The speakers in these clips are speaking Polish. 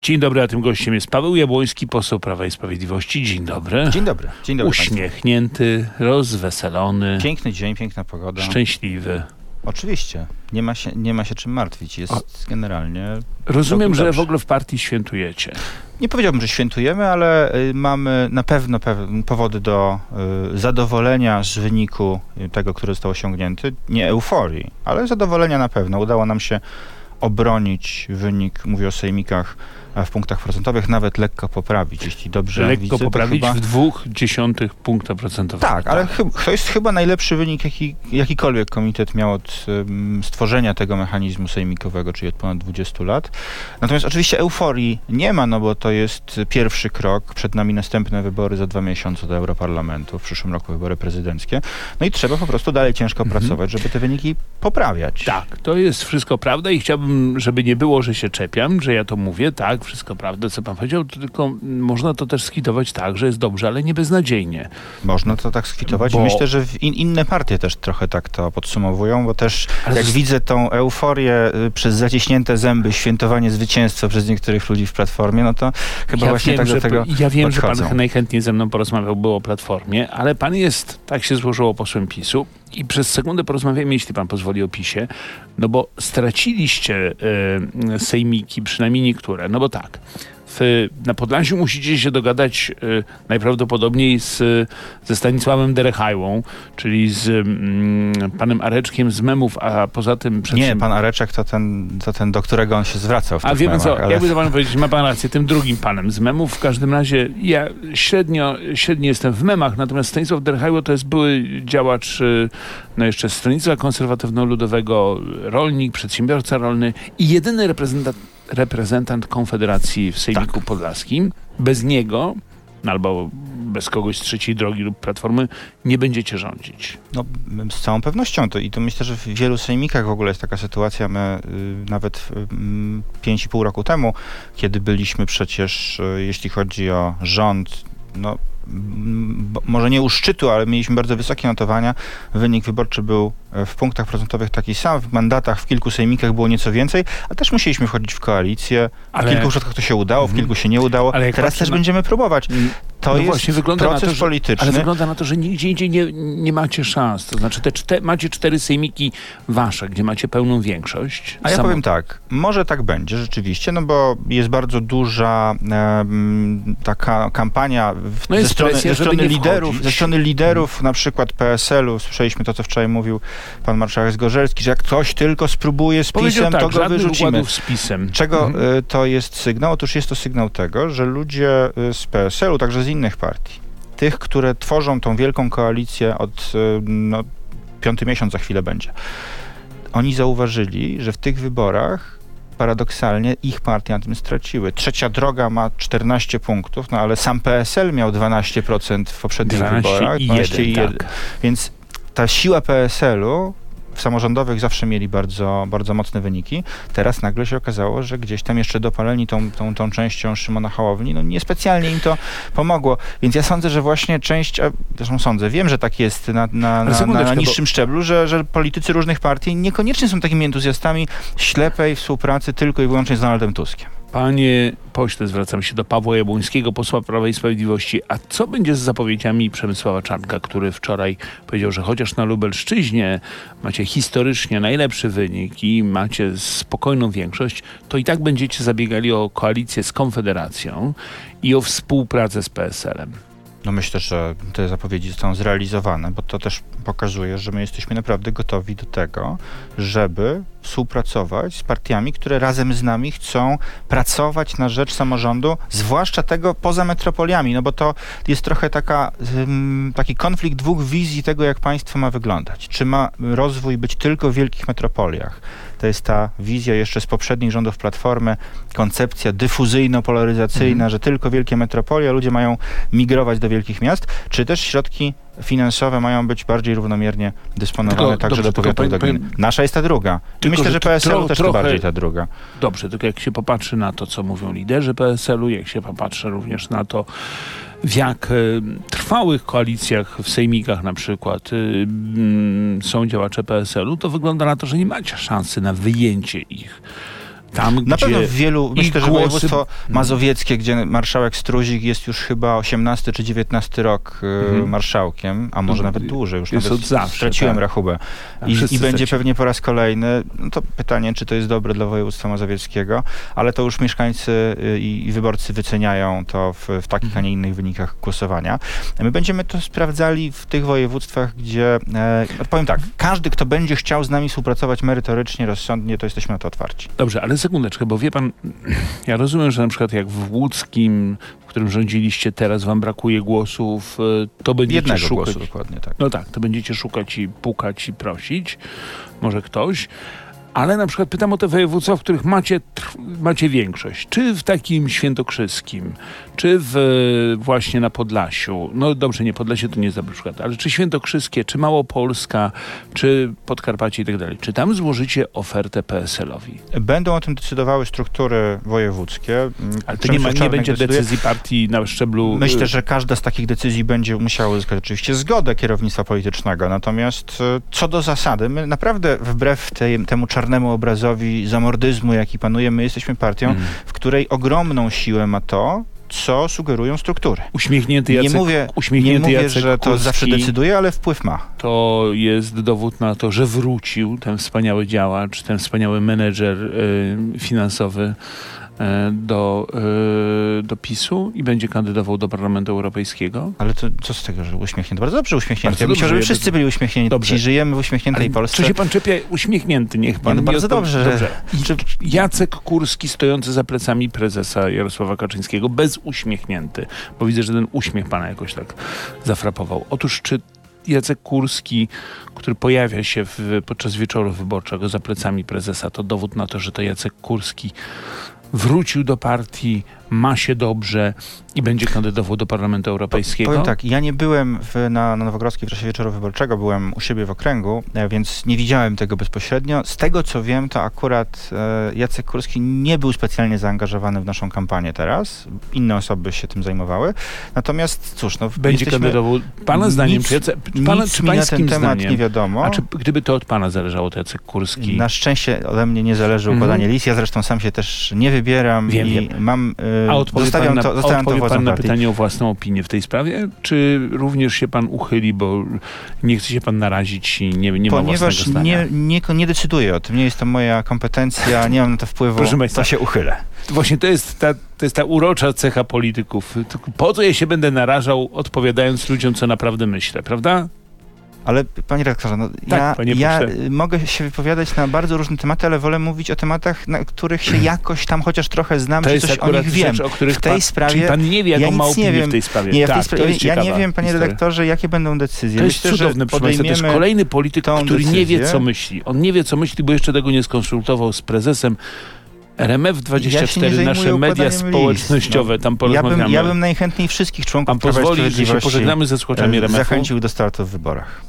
Dzień dobry, a tym gościem jest Paweł Jabłoński, poseł Prawa i Sprawiedliwości. Dzień dobry. Dzień dobry. Dzień dobry. Uśmiechnięty, rozweselony. Piękny dzień, piękna pogoda. Szczęśliwy. Oczywiście. Nie ma się czym martwić. Jest generalnie... Rozumiem, że dobrze. w ogóle w partii świętujecie. Nie powiedziałbym, że świętujemy, ale mamy na pewno powody do zadowolenia z wyniku tego, który został osiągnięty. Nie euforii, ale zadowolenia na pewno. Udało nam się obronić wynik, mówię o sejmikach, w punktach procentowych, nawet lekko poprawić, jeśli dobrze widzę. Lekko poprawić w 0,2 punkta procentowego. Tak, ale to jest chyba najlepszy wynik, jakikolwiek komitet miał od stworzenia tego mechanizmu sejmikowego, czyli od ponad 20 lat. Natomiast oczywiście euforii nie ma, no bo to jest pierwszy krok. Przed nami następne wybory za 2 miesiące do Europarlamentu, w przyszłym roku wybory prezydenckie. No i trzeba po prostu dalej ciężko pracować, żeby te wyniki poprawiać. Tak, to jest wszystko prawda i chciałbym, żeby nie było, że się czepiam, że ja to mówię, tak, wszystko prawda, co pan powiedział, tylko można to też skwitować tak, że jest dobrze, ale nie beznadziejnie. Można to tak skwitować i myślę, że inne partie też trochę tak to podsumowują, bo też jak widzę tą euforię przez zaciśnięte zęby, świętowanie zwycięstwa przez niektórych ludzi w Platformie, no to chyba właśnie tak do tego Ja wiem, podchodzą. że pan najchętniej ze mną porozmawiałby o Platformie, ale pan jest, tak się złożyło, posłem PiS-u i przez sekundę porozmawiamy, jeśli pan pozwoli, o PiS-ie, no bo straciliście sejmiki, przynajmniej niektóre, no bo tak, na Podlasiu musicie się dogadać najprawdopodobniej ze Stanisławem Derechajłą, czyli z panem Areczkiem z memów, a poza tym... Nie, pan Areczek to ten, do którego on się zwracał w tych wiemy memach, co, ale... jakby to pan powiedzieć, ma pan rację, tym drugim panem z memów. W każdym razie ja średnio jestem w memach, natomiast Stanisław Derechajło to jest były działacz no jeszcze Stronnictwa Konserwatywno-Ludowego, rolnik, przedsiębiorca rolny i jedyny reprezentant Konfederacji w Sejmiku Podlaskim. Bez niego, albo bez kogoś z trzeciej drogi lub Platformy, nie będziecie rządzić. No, z całą pewnością. I to myślę, że w wielu sejmikach w ogóle jest taka sytuacja. My nawet 5,5 roku temu, kiedy byliśmy przecież, jeśli chodzi o rząd, no może nie u szczytu, ale mieliśmy bardzo wysokie notowania. Wynik wyborczy był w punktach procentowych taki sam, w mandatach w kilku sejmikach było nieco więcej, a też musieliśmy wchodzić w koalicję. W kilku przypadkach to się udało, w kilku się nie udało. Teraz też będziemy próbować. To jest właśnie, proces polityczny. Ale wygląda na to, że nigdzie indziej nie macie szans. To znaczy macie 4 sejmiki wasze, gdzie macie pełną większość. A ja powiem tak, może tak będzie rzeczywiście, no bo jest bardzo duża taka kampania ze strony liderów, na przykład PSL-u. Słyszeliśmy to, co wczoraj mówił pan marszałek Zgorzelski, że jak ktoś tylko spróbuje z PiS-em, to go wyrzucimy. Z PiS-em. Czego to jest sygnał? Otóż jest to sygnał tego, że ludzie z PSL-u, także z innych partii, tych, które tworzą tą wielką koalicję od 5. miesiąc za chwilę będzie, oni zauważyli, że w tych wyborach paradoksalnie ich partie na tym straciły. Trzecia Droga ma 14 punktów, no ale sam PSL miał 12% w poprzednich wyborach. 12,1, tak. Więc ta siła PSL-u w samorządowych zawsze mieli bardzo, bardzo mocne wyniki. Teraz nagle się okazało, że gdzieś tam jeszcze dopaleni tą częścią Szymona Hołowni, no niespecjalnie im to pomogło. Więc ja sądzę, że właśnie wiem, że tak jest na niższym szczeblu, że politycy różnych partii niekoniecznie są takimi entuzjastami ślepej współpracy tylko i wyłącznie z Donaldem Tuskiem. Panie pośle, zwracam się do Pawła Jabłońskiego, posła Prawa i Sprawiedliwości. A co będzie z zapowiedziami Przemysława Czarnka, który wczoraj powiedział, że chociaż na Lubelszczyźnie macie historycznie najlepszy wynik i macie spokojną większość, to i tak będziecie zabiegali o koalicję z Konfederacją i o współpracę z PSL-em. No myślę, że te zapowiedzi zostaną zrealizowane, bo to też pokazuje, że my jesteśmy naprawdę gotowi do tego, żeby współpracować z partiami, które razem z nami chcą pracować na rzecz samorządu, zwłaszcza tego poza metropoliami, no bo to jest trochę taki konflikt dwóch wizji tego, jak państwo ma wyglądać. Czy ma rozwój być tylko w wielkich metropoliach? To jest ta wizja jeszcze z poprzednich rządów Platformy, koncepcja dyfuzyjno-polaryzacyjna, że tylko wielkie metropolie, a ludzie mają migrować do wielkich miast, czy też środki finansowe mają być bardziej równomiernie dysponowane także do powiatów, do gmin. Nasza jest ta druga. Myślę, że PSL-u też to bardziej ta druga. Dobrze, tylko jak się popatrzy na to, co mówią liderzy PSL-u, jak się popatrzy również na to, w jak trwałych koalicjach w sejmikach na przykład są działacze PSL-u, to wygląda na to, że nie macie szansy na wyjęcie ich Tam, Na gdzie pewno w wielu, myślę, że głosy- województwo mazowieckie, gdzie marszałek Struzik jest już chyba 18 czy 19 rok marszałkiem, a może nawet dłużej, już Jest nawet od zawsze, straciłem tak. rachubę. I wszyscy będzie stracili. pewnie po raz kolejny. No to pytanie, czy to jest dobre dla województwa mazowieckiego, ale to już mieszkańcy i wyborcy wyceniają to w takich, a nie innych wynikach głosowania. My będziemy to sprawdzali w tych województwach, gdzie, powiem tak, każdy, kto będzie chciał z nami współpracować merytorycznie, rozsądnie, to jesteśmy na to otwarci. Dobrze, ale sekundeczkę, bo wie pan, ja rozumiem, że na przykład jak w Łódzkim, w którym rządziliście teraz, wam brakuje głosów, to będziecie Jednego szukać. głosu, dokładnie tak. No tak, to będziecie szukać i pukać i prosić, może ktoś. Ale na przykład pytam o te województwa, w których macie większość. Czy w takim świętokrzyskim, czy właśnie na Podlasiu. No dobrze, nie, Podlasie to nie jest dobry przykład, ale czy świętokrzyskie, czy Małopolska, czy Podkarpacie i tak dalej. Czy tam złożycie ofertę PSL-owi? Będą o tym decydowały struktury wojewódzkie. Ale to nie będzie decyzji partii na szczeblu... Myślę, że każda z takich decyzji będzie musiała uzyskać oczywiście zgodę kierownictwa politycznego. Natomiast co do zasady, my naprawdę wbrew temu czarnemu obrazowi zamordyzmu, jaki panuje, my jesteśmy partią, w której ogromną siłę ma to, co sugerują struktury. Uśmiechnięty Jacek, nie mówię, Jacek że to Kurski, zawsze decyduje, ale wpływ ma. To jest dowód na to, że wrócił ten wspaniały działacz, ten wspaniały menedżer finansowy do PiS-u i będzie kandydował do Parlamentu Europejskiego. Ale to co z tego, że uśmiechnięty? Bardzo dobrze uśmiechnięty. Bardzo Ja myślę, dobrze, że wszyscy byli uśmiechnięci. Dobrze. Żyjemy w uśmiechniętej Polsce. Czy się pan czepia uśmiechnięty? Niech pan No bardzo dobrze. Jacek Kurski stojący za plecami prezesa Jarosława Kaczyńskiego, bezuśmiechnięty, bo widzę, że ten uśmiech pana jakoś tak zafrapował. Otóż czy Jacek Kurski, który pojawia się podczas wieczoru wyborczego za plecami prezesa, to dowód na to, że to Jacek Kurski wrócił do partii, ma się dobrze i będzie kandydował do Parlamentu Europejskiego? Powiem tak, ja nie byłem na Nowogrodzkiej w czasie wieczoru wyborczego, byłem u siebie w okręgu, więc nie widziałem tego bezpośrednio. Z tego, co wiem, to akurat Jacek Kurski nie był specjalnie zaangażowany w naszą kampanię teraz. Inne osoby się tym zajmowały. Natomiast cóż, no będzie kandydował. Pana zdaniem, czy mi na ten temat nie wiadomo. A czy gdyby to od pana zależało, to Jacek Kurski? Na szczęście ode mnie nie zależy układanie list. Ja zresztą sam się też nie wybieram i mam... Zostawiam to władzom na partii. pytanie o własną opinię w tej sprawie? Czy również się pan uchyli, bo nie chce się pan narazić i nie ma własnego zdania? Ponieważ nie decyduję o tym, nie jest to moja kompetencja, nie mam na to wpływu, Proszę państwa, to się uchylę. Właśnie to jest ta urocza cecha polityków. Po co ja się będę narażał, odpowiadając ludziom, co naprawdę myślę, prawda? Ale panie redaktorze, no, tak, ja mogę się wypowiadać na bardzo różne tematy, ale wolę mówić o tematach, na których się jakoś tam chociaż trochę znam, to czy jest coś o nich wiem. Rzecz, o których w tej sprawie... Czyli pan nie wie, jaką ma opinię w tej sprawie. Nie, tak, ja nie wiem, panie redaktorze, jakie będą decyzje. To jest cudowne, proszę państwa, to jest kolejny polityk, który nie wie, co myśli. On nie wie, co myśli, bo jeszcze tego nie skonsultował z prezesem. RMF24, nasze media społecznościowe, tam porozmawiamy. Ja bym najchętniej wszystkich członków Pan pozwoli, że się pożegnamy ze słuchaczami RMF-u? Zachęcił do startu w wyborach.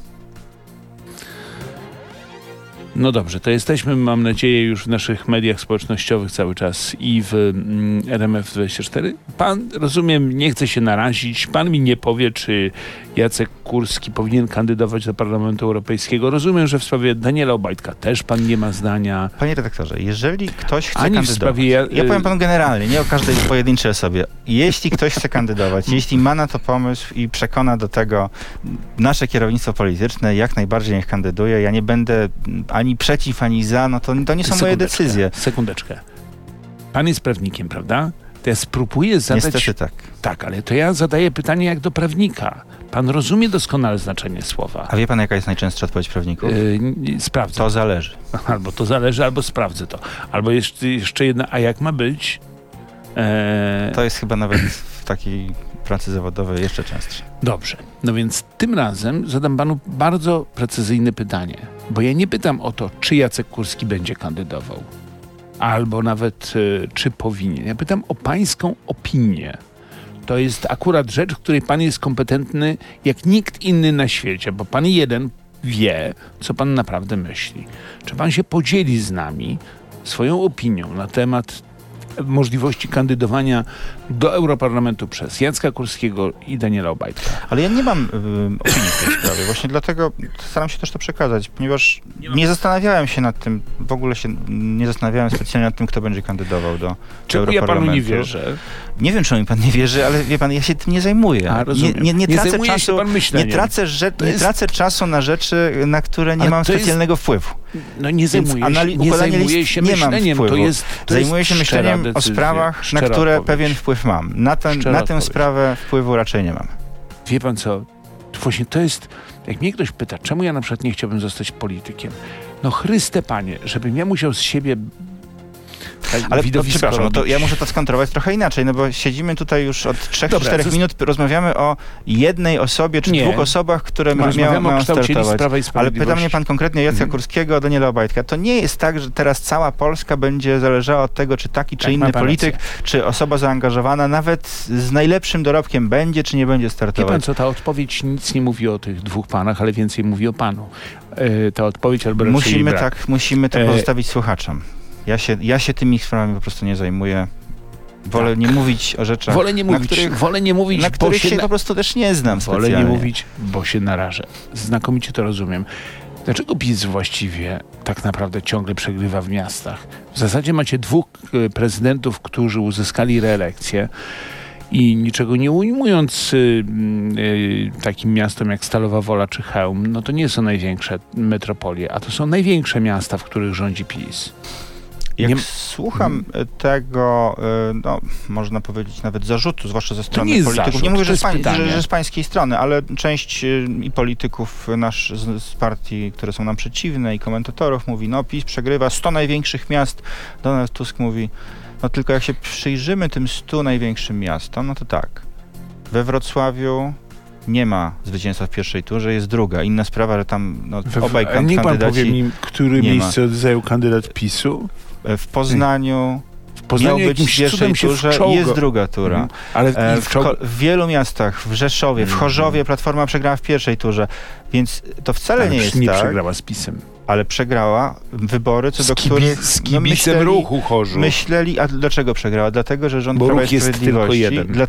No dobrze, to jesteśmy, mam nadzieję, już w naszych mediach społecznościowych cały czas i w RMF24. Pan, rozumiem, nie chce się narazić. Pan mi nie powie, czy Jacek Kurski powinien kandydować do Parlamentu Europejskiego. Rozumiem, że w sprawie Daniela Obajtka też pan nie ma zdania. Panie redaktorze, jeżeli ktoś chce kandydować... Ja powiem panu generalnie, nie o każdej pojedynczej osobie. Jeśli ktoś chce kandydować, jeśli ma na to pomysł i przekona do tego nasze kierownictwo polityczne, jak najbardziej niech kandyduje. Ja nie będę ani przeciw, ani za, no to nie są moje decyzje. Sekundeczkę. Pan jest prawnikiem, prawda? To ja spróbuję zadać... Niestety tak. Tak, ale to ja zadaję pytanie jak do prawnika. Pan rozumie doskonale znaczenie słowa. A wie pan, jaka jest najczęstsza odpowiedź prawników? Sprawdzę. To zależy. Albo to zależy, albo sprawdzę to. Albo jeszcze jedna, a jak ma być? To jest chyba nawet w takiej pracy zawodowej jeszcze częstsze. Dobrze. No więc tym razem zadam panu bardzo precyzyjne pytanie. Bo ja nie pytam o to, czy Jacek Kurski będzie kandydował. Albo nawet czy powinien. Ja pytam o pańską opinię. To jest akurat rzecz, w której pan jest kompetentny jak nikt inny na świecie, bo pan jeden wie, co pan naprawdę myśli. Czy pan się podzieli z nami swoją opinią na temat możliwości kandydowania do Europarlamentu przez Jacka Kurskiego i Daniela Obajtka. Ale ja nie mam opinii w tej sprawie. Właśnie dlatego staram się też to przekazać, ponieważ nie zastanawiałem się nad tym, w ogóle się nie zastanawiałem specjalnie nad tym, kto będzie kandydował do Czemu ja Europarlamentu. panu nie wierzę? Nie wiem, czemu mi pan nie wierzy, ale wie pan, ja się tym nie zajmuję. Nie tracę czasu, tracę czasu na rzeczy, na które nie mam specjalnego wpływu. No nie zajmuję się myśleniem. Zajmuję się myśleniem o sprawach, na które pewien wpływ mam. Na tę sprawę wpływu raczej nie mam. Wie pan co? Właśnie to jest, jak mnie ktoś pyta, czemu ja na przykład nie chciałbym zostać politykiem? No Chryste Panie, żebym ja musiał z siebie... Ale przepraszam, no to ja muszę to skontrować trochę inaczej, no bo siedzimy tutaj już od 3-4 minut, rozmawiamy o jednej osobie czy dwóch osobach, które mają startować. Ale pyta mnie pan konkretnie o Jacka Kurskiego, o Daniela Obajtka. To nie jest tak, że teraz cała Polska będzie zależała od tego, czy taki czy inny polityk, czy osoba zaangażowana, nawet z najlepszym dorobkiem będzie, czy nie będzie startować. Wie pan co, ta odpowiedź nic nie mówi o tych dwóch panach, ale więcej mówi o panu. Ta odpowiedź albo raczej brak. Musimy to pozostawić słuchaczom. Ja się tymi sprawami po prostu nie zajmuję. Wolę nie mówić o rzeczach, na których się po prostu też nie znam specjalnie. Wolę nie mówić, bo się narażę. Znakomicie to rozumiem. Dlaczego PiS właściwie tak naprawdę ciągle przegrywa w miastach? W zasadzie macie dwóch prezydentów, którzy uzyskali reelekcję i niczego nie ujmując takim miastom jak Stalowa Wola czy Chełm, no to nie są największe metropolie, a to są największe miasta, w których rządzi PiS. Jak słucham tego, no, można powiedzieć nawet zarzutu, zwłaszcza ze strony polityków. Zarzut, nie mówię, że z pańskiej strony, ale część i polityków z partii, które są nam przeciwne, i komentatorów mówi, no PiS przegrywa 100 największych miast. Donald Tusk mówi, no tylko jak się przyjrzymy tym 100 największym miastom, no to tak, we Wrocławiu nie ma zwycięstwa w pierwszej turze, jest druga. Inna sprawa, że tam obaj kandydaci... Niech pan powie mi, które miejsce zajął kandydat PiS-u? W Poznaniu miał być w pierwszej turze, jest druga tura. Ale w wielu miastach, w Rzeszowie, w Chorzowie Platforma przegrała w pierwszej turze, więc to wcale nie jest tak. Nie przegrała z PiS-em. Ale przegrała wybory, co do których z kibicem ruchu Chorzów. A dlaczego przegrała? Dlatego, że rząd Prawa i Sprawiedliwości,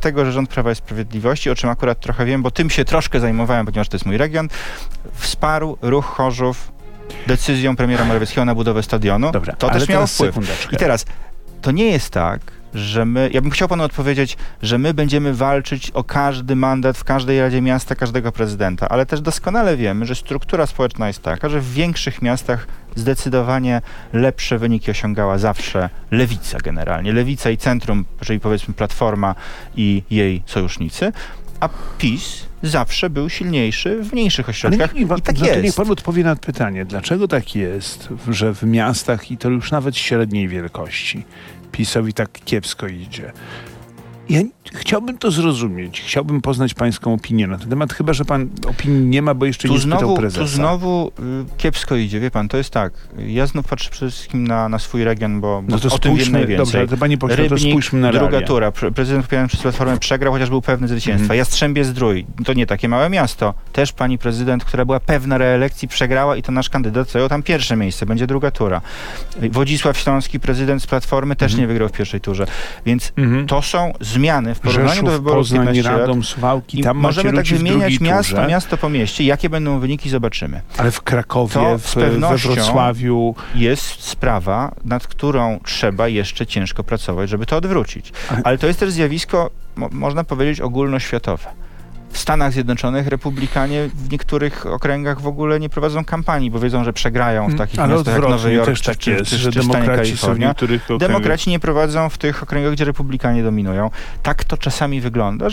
o czym akurat trochę wiem, bo tym się troszkę zajmowałem, ponieważ to jest mój region, wsparł ruch Chorzów decyzją premiera Morawieckiego na budowę stadionu. Dobra, to też miało wpływ. I teraz, to nie jest tak, że ja bym chciał panu odpowiedzieć, że my będziemy walczyć o każdy mandat w każdej Radzie Miasta, każdego prezydenta, ale też doskonale wiemy, że struktura społeczna jest taka, że w większych miastach zdecydowanie lepsze wyniki osiągała zawsze lewica generalnie. Lewica i centrum, czyli powiedzmy Platforma i jej sojusznicy, a PiS zawsze był silniejszy w mniejszych ośrodkach. I tak jest. Niech pan odpowie na pytanie, dlaczego tak jest, że w miastach, i to już nawet średniej wielkości, PiS-owi tak kiepsko idzie? Ja chciałbym to zrozumieć, chciałbym poznać pańską opinię na ten temat, chyba że pan opinii nie ma, bo jeszcze nie spytał prezesa. Tu znowu kiepsko idzie, wie pan, to jest tak. Ja znów patrzę przede wszystkim na swój region, bo no to o tym wiem najwięcej. Dobrze, to panie pośle, to spójrzmy na realia. Druga tura. Prezydent popierany przez Platformę przegrał, chociaż był pewny zwycięstwa. Jastrzębie-Zdrój, to nie takie małe miasto. Też pani prezydent, która była pewna reelekcji, przegrała i to nasz kandydat zajął tam pierwsze miejsce. Będzie druga tura. Wodzisław Śląski, prezydent z Platformy, też nie wygrał w pierwszej turze. Więc to są zmiany w porównaniu do wyborów Poznań, 15 lat. Radom, Suwałki, tam możemy tak wymieniać miasto po mieście. Jakie będą wyniki, zobaczymy. Ale w Krakowie, we Wrocławiu... jest sprawa, nad którą trzeba jeszcze ciężko pracować, żeby to odwrócić. Ale to jest też zjawisko, można powiedzieć, ogólnoświatowe. W Stanach Zjednoczonych republikanie w niektórych okręgach w ogóle nie prowadzą kampanii, bo wiedzą, że przegrają w takich miastach jak Nowy Jork czy w stanie Kalifornia. Demokraci nie prowadzą w tych okręgach, gdzie republikanie dominują. Tak to czasami wygląda,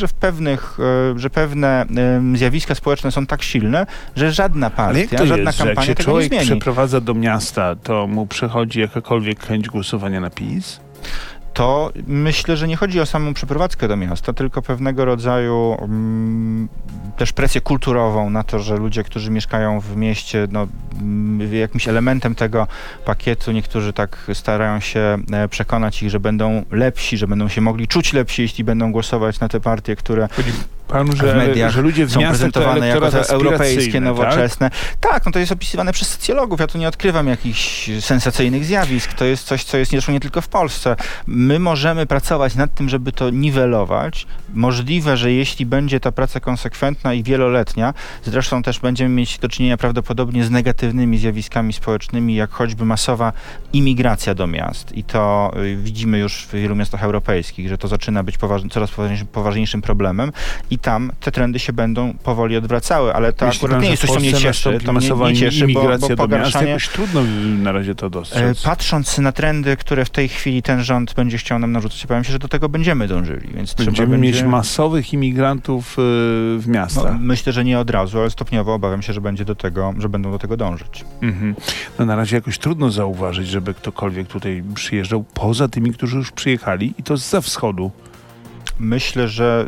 że pewne zjawiska społeczne są tak silne, że żadna partia, żadna kampania jak się tego nie zmieni. przeprowadza do miasta, to mu przychodzi jakakolwiek chęć głosowania na PiS? To myślę, że nie chodzi o samą przeprowadzkę do miasta, tylko pewnego rodzaju też presję kulturową na to, że ludzie, którzy mieszkają w mieście, jakimś elementem tego pakietu, niektórzy tak starają się przekonać ich, że będą lepsi, że będą się mogli czuć lepsi, jeśli będą głosować na te partie, które panu, w mediach że ludzie w są prezentowane jako te europejskie, nowoczesne. Tak, to jest opisywane przez socjologów. Ja tu nie odkrywam jakichś sensacyjnych zjawisk. To jest coś, co jest zresztą nie tylko w Polsce. My możemy pracować nad tym, żeby to niwelować. Możliwe, że jeśli będzie ta praca konsekwentna i wieloletnia, zresztą też będziemy mieć do czynienia prawdopodobnie z negatywnymi zjawiskami społecznymi, jak choćby masowa imigracja do miast. I to widzimy już w wielu miastach europejskich, że to zaczyna być coraz poważniejszym problemem i tam te trendy się będą powoli odwracały, ale to Jeśli akurat nie jest coś, co mnie cieszy. To mnie nie cieszy, bo pogarszanie... Jakoś trudno na razie to dostrzec. Patrząc na trendy, które w tej chwili ten rząd będzie chciał nam narzucać, powiem się, że do tego będziemy dążyli. Więc będziemy mieć masowych imigrantów w miastach. No, myślę, że nie od razu, ale stopniowo obawiam się, że będą do tego dążyć. No na razie jakoś trudno zauważyć, żeby ktokolwiek tutaj przyjeżdżał, poza tymi, którzy już przyjechali i to zza wschodu. Myślę, że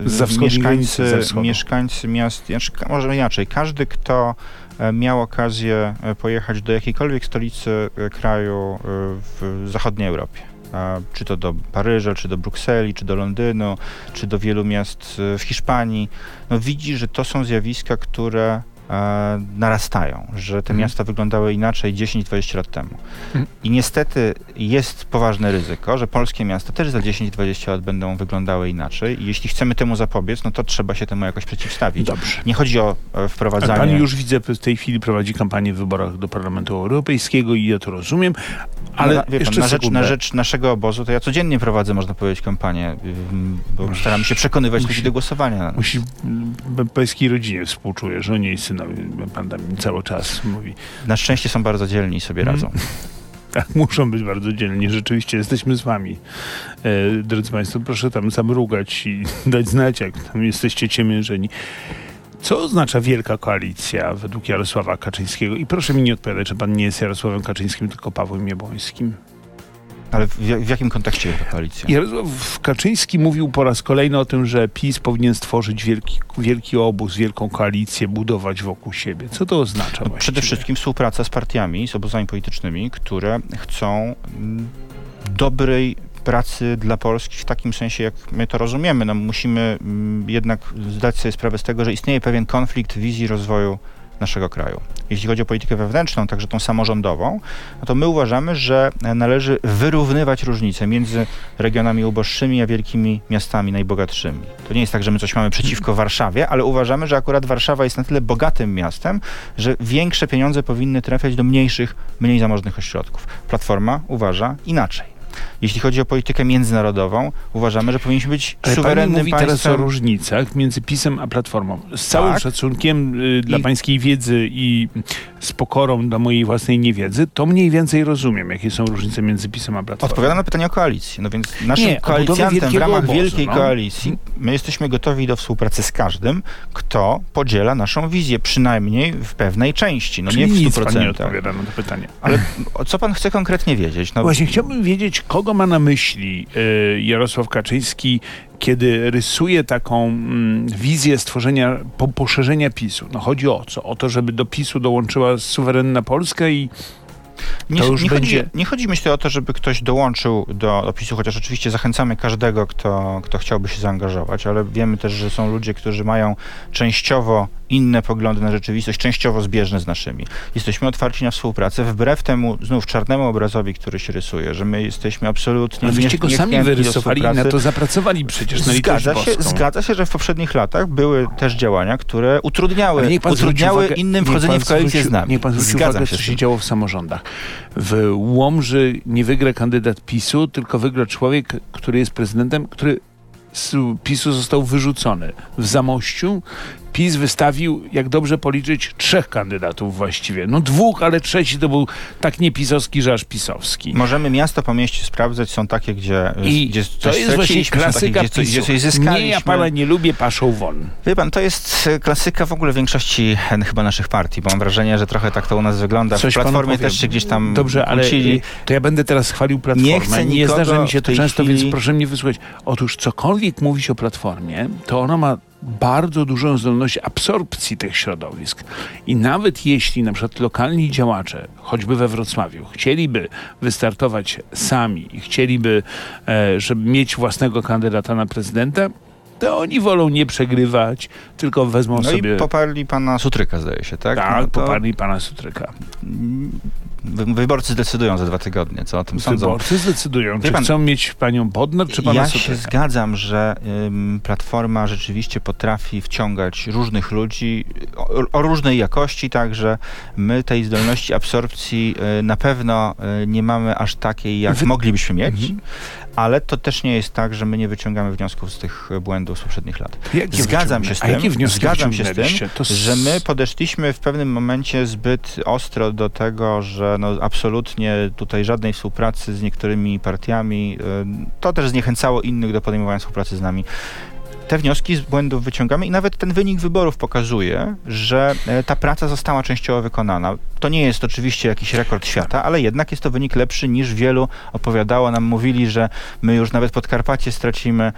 mieszkańcy miast, może inaczej, każdy, kto miał okazję pojechać do jakiejkolwiek stolicy kraju w zachodniej Europie, czy to do Paryża, czy do Brukseli, czy do Londynu, czy do wielu miast w Hiszpanii, no widzi, że to są zjawiska, które narastają, że te miasta wyglądały inaczej 10-20 lat temu. I niestety jest poważne ryzyko, że polskie miasta też za 10-20 lat będą wyglądały inaczej i jeśli chcemy temu zapobiec, no to trzeba się temu jakoś przeciwstawić. Dobrze. Nie chodzi o wprowadzanie... A pan już widzę, w tej chwili prowadzi kampanię w wyborach do Parlamentu Europejskiego i ja to rozumiem, ale jeszcze na rzecz naszego obozu, to ja codziennie prowadzę, można powiedzieć, kampanię, bo staram się przekonywać ludzi do głosowania. Pańskiej rodzinie współczuję, żonie i synowi. Pan tam cały czas mówi. Na szczęście są bardzo dzielni i sobie radzą. Tak, muszą być bardzo dzielni. Rzeczywiście jesteśmy z wami. Drodzy Państwo, proszę tam zamrugać i dać znać, jak tam jesteście ciemiężeni. Co oznacza wielka koalicja według Jarosława Kaczyńskiego? I proszę mi nie odpowiadać, że pan nie jest Jarosławem Kaczyńskim, tylko Pawłem Jabłońskim. Ale w jakim kontekście ta koalicja? Jarosław Kaczyński mówił po raz kolejny o tym, że PiS powinien stworzyć wielki obóz, wielką koalicję, budować wokół siebie. Co to oznacza właściwie? Przede wszystkim współpraca z partiami, z obozami politycznymi, które chcą dobrej pracy dla Polski w takim sensie, jak my to rozumiemy. No, musimy jednak zdać sobie sprawę z tego, że istnieje pewien konflikt wizji rozwoju naszego kraju. Jeśli chodzi o politykę wewnętrzną, także tą samorządową, no to my uważamy, że należy wyrównywać różnice między regionami uboższymi a wielkimi miastami najbogatszymi. To nie jest tak, że my coś mamy przeciwko Warszawie, ale uważamy, że akurat Warszawa jest na tyle bogatym miastem, że większe pieniądze powinny trafiać do mniejszych, mniej zamożnych ośrodków. Platforma uważa inaczej. Jeśli chodzi o politykę międzynarodową, uważamy, że powinniśmy być suwerennym mówi państwem. Teraz o różnicach między PiS-em a Platformą. Z całym szacunkiem dla pańskiej wiedzy i z pokorą dla mojej własnej niewiedzy, to mniej więcej rozumiem, jakie są różnice między PiS-em a Platformą. Odpowiadam na pytanie o koalicję. No więc naszym koalicjantem w ramach wielkiej koalicji my jesteśmy gotowi do współpracy z każdym, kto podziela naszą wizję, przynajmniej w pewnej części. No czyli nie w 100%. Pan nie odpowiada na to pytanie. Ale co pan chce konkretnie wiedzieć? No, właśnie chciałbym wiedzieć, kogo ma na myśli Jarosław Kaczyński, kiedy rysuje taką wizję stworzenia, poszerzenia PiS-u. No chodzi o co? O to, żeby do PiS-u dołączyła suwerenna Polska i nie chodzi myślę o to, żeby ktoś dołączył do PiS-u, chociaż oczywiście zachęcamy każdego, kto chciałby się zaangażować, ale wiemy też, że są ludzie, którzy mają częściowo inne poglądy na rzeczywistość, częściowo zbieżne z naszymi. Jesteśmy otwarci na współpracę, wbrew temu znów czarnemu obrazowi, który się rysuje, że my jesteśmy absolutnie ale wyście go sami wyrysowali, na to zapracowali przecież na litość boską. Zgadza się, że w poprzednich latach były też działania, które utrudniały innym wchodzenie w koalicję z nami. Niech pan zwróci uwagę, co się działo w samorządach. W Łomży nie wygra kandydat PiS-u, tylko wygra człowiek, który jest prezydentem, który z PiS-u został wyrzucony. W Zamościu PiS wystawił, jak dobrze policzyć, 3 kandydatów właściwie. No 2, ale trzeci to był tak niepisowski, że aż pisowski. Możemy miasto po mieście sprawdzać, są takie, gdzie to jest właśnie klasyka takie, gdzie coś zyskaliśmy. Nie, ja pana nie lubię, paszą won. Wie pan, to jest klasyka w ogóle większości chyba naszych partii, bo mam wrażenie, że trochę tak to u nas wygląda. W Platformie też się gdzieś tam dobrze, ale to ja będę teraz chwalił Platformę. Nie zdarza mi się to często, więc proszę mnie wysłuchać. Otóż cokolwiek mówić o Platformie, to ona ma bardzo dużą zdolność absorpcji tych środowisk. I nawet jeśli na przykład lokalni działacze, choćby we Wrocławiu, chcieliby wystartować sami i chcieliby, żeby mieć własnego kandydata na prezydenta, to oni wolą nie przegrywać, tylko wezmą No sobie... i poparli pana Sutryka, zdaje się, tak? Tak, No to poparli pana Sutryka. wyborcy zdecydują za 2 tygodnie, co o tym sądzą. Wyborcy zdecydują, czy pan, chcą mieć panią Bodnar, czy pana Ja Sutryka. się zgadzam, że Platforma rzeczywiście potrafi wciągać różnych ludzi o różnej jakości, także my tej zdolności absorpcji na pewno nie mamy aż takiej, jak moglibyśmy mieć, ale to też nie jest tak, że my nie wyciągamy wniosków z tych błędów z poprzednich lat. Zgadzam się z tym, że my podeszliśmy w pewnym momencie zbyt ostro do tego, że no absolutnie tutaj żadnej współpracy z niektórymi partiami, to też zniechęcało innych do podejmowania współpracy z nami. Te wnioski z błędów wyciągamy i nawet ten wynik wyborów pokazuje, że ta praca została częściowo wykonana. To nie jest oczywiście jakiś rekord świata, ale jednak jest to wynik lepszy niż wielu opowiadało. Nam mówili, że my już nawet Podkarpacie stracimy.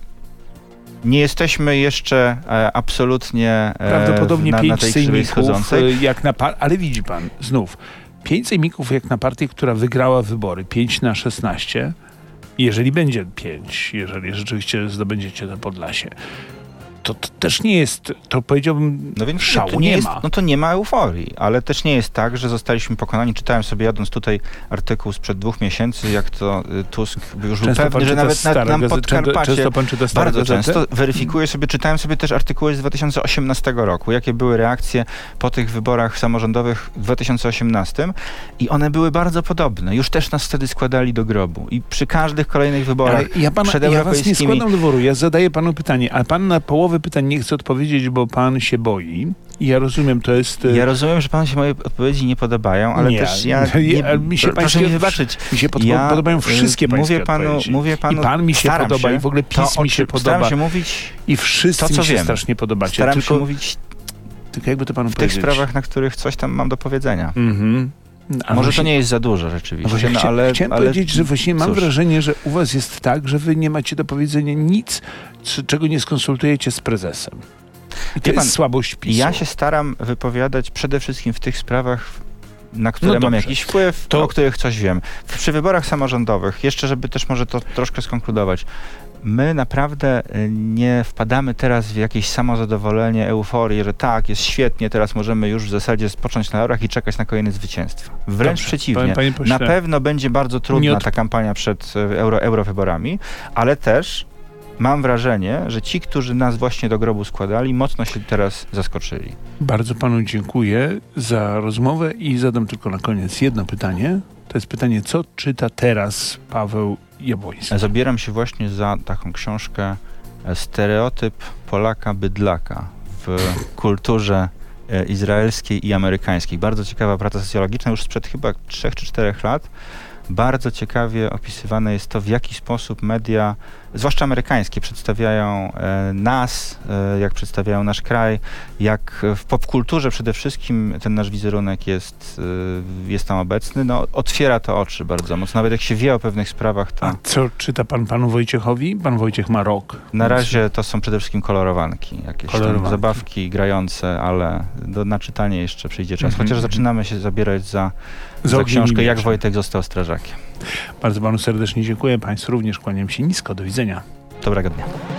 Nie jesteśmy jeszcze absolutnie prawdopodobnie na 5 tej krzywej schodzącej. jak na ale widzi pan, znów, 5 sejmików jak na partię, która wygrała wybory, 5/16, jeżeli będzie 5, jeżeli rzeczywiście zdobędziecie to Podlasie, to też nie jest, to powiedziałbym, no więc szału to nie jest, ma. No to nie ma euforii, ale też nie jest tak, że zostaliśmy pokonani. Czytałem sobie jadąc tutaj artykuł sprzed 2 miesięcy, jak to Tusk już był pewny, że nawet nam Podkarpacie, często pan czyta stare bardzo gazety? często weryfikuję sobie, czytałem sobie też artykuły z 2018 roku, jakie były reakcje po tych wyborach samorządowych w 2018 i one były bardzo podobne. Już też nas wtedy składali do grobu i przy każdych kolejnych wyborach ja was nie składam do wyboru, ja zadaję panu pytanie, a pan na połowę pytań nie chce odpowiedzieć, bo pan się boi. I ja rozumiem, to jest... Ja rozumiem, że panu się moje odpowiedzi nie podobają, ale też proszę mi wybaczyć. Mi się podobają wszystkie pańskie odpowiedzi. Mówię panu, i pan mi się podoba, i w ogóle PiS mi się podoba. Staram się mówić i wszyscy to, co mi się wiem. strasznie podobacie. Staram się mówić tylko jakby to panu w powiedzieć. tych sprawach, na których coś tam mam do powiedzenia. A może to nie jest za dużo rzeczywiście. Chciałem powiedzieć, że właśnie mam wrażenie, że u was jest tak, że wy nie macie do powiedzenia nic, czego nie skonsultujecie z prezesem. I to jest słabość PiS-u. Ja się staram wypowiadać przede wszystkim w tych sprawach, na które mam jakiś wpływ, o których coś wiem. Przy wyborach samorządowych, jeszcze żeby też może to troszkę skonkludować, my naprawdę nie wpadamy teraz w jakieś samozadowolenie, euforię, że tak, jest świetnie, teraz możemy już w zasadzie spocząć na laurach i czekać na kolejne zwycięstwa. Wręcz przeciwnie. Panie pośle, na pewno będzie bardzo trudna ta kampania przed eurowyborami, ale też mam wrażenie, że ci, którzy nas właśnie do grobu składali, mocno się teraz zaskoczyli. Bardzo panu dziękuję za rozmowę i zadam tylko na koniec jedno pytanie. To jest pytanie, co czyta teraz Paweł Jabłoński? Zabieram się właśnie za taką książkę Stereotyp Polaka bydlaka w kulturze izraelskiej i amerykańskiej. Bardzo ciekawa praca socjologiczna, już sprzed chyba 3 czy 4 lat. Bardzo ciekawie opisywane jest to, w jaki sposób media, zwłaszcza amerykańskie, przedstawiają nas, jak przedstawiają nasz kraj, jak w popkulturze przede wszystkim ten nasz wizerunek jest tam obecny. No, otwiera to oczy bardzo mocno. Nawet jak się wie o pewnych sprawach, to... A co czyta pan panu Wojciechowi? Pan Wojciech ma rok. Na razie to są przede wszystkim kolorowanki. Jakieś tam zabawki grające, ale na czytanie jeszcze przyjdzie czas. Chociaż zaczynamy się zabierać za książkę Jak Wojtek został strażakiem. Bardzo panu serdecznie dziękuję. Państwu również kłaniam się nisko. Do widzenia. Dobrego dnia.